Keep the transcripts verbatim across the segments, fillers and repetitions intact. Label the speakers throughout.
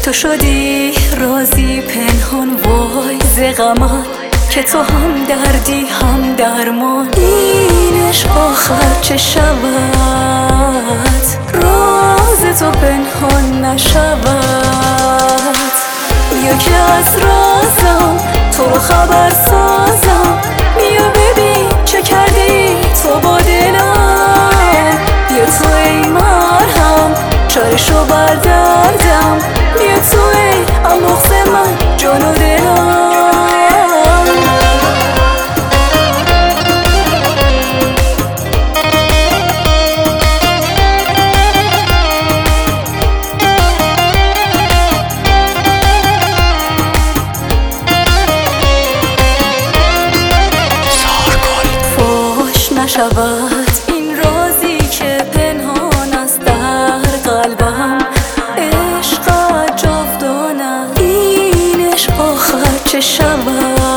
Speaker 1: تو شدی رازی پنهان وای ز غمت که تو هم دردی هم درمان. این عشق آخر چه شود راز تو پنهان نشود. بیا که از رازم تو رو خبر سازم. بیا ببین چه کردی تو با دلم. بیا تو ای مرهم چارشو بر دردم. بیا تو ای اموخت من جان و دلم. نشود این رازی که پنهان است در قلبم. عشق جاودانه این عشق آخر چه شود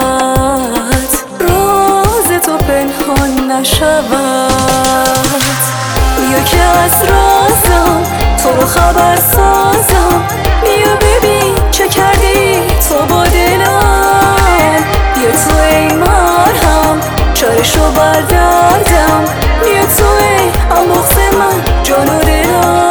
Speaker 1: راز تو پنهان نشود. بیا که از رازم تو رو خبر سازم. بیا ببین چه کردی تو با دلم. بیا تو ای مرهم چارشو بر دردم. بیا تو ای اموخت من جان و دلم.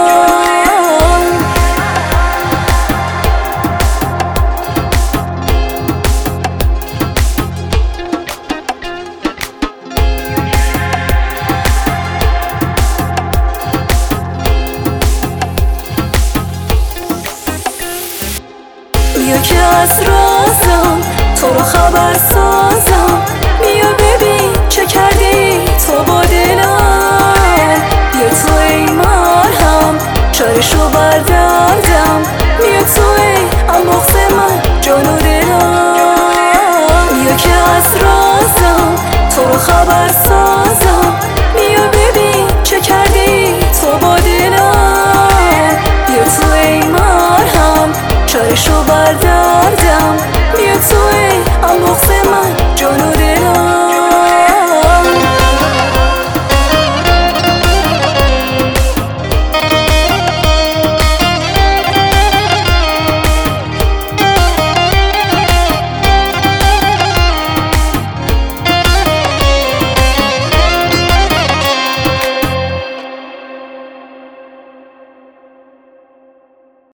Speaker 1: بیا که از رازم تو رو خبر سازم. بیا ببین چه کردی تو با دلم. بیا تو ای مرهم چارشو بر دردم. بیا تو ای اموخت من جان و دلم. بیا که از رازم تو رو خبر سازم. بیا ببین چه کردی تو با دلم. بیا تو ای مرهم چارشو بر دردم. بیا تو ای اموخت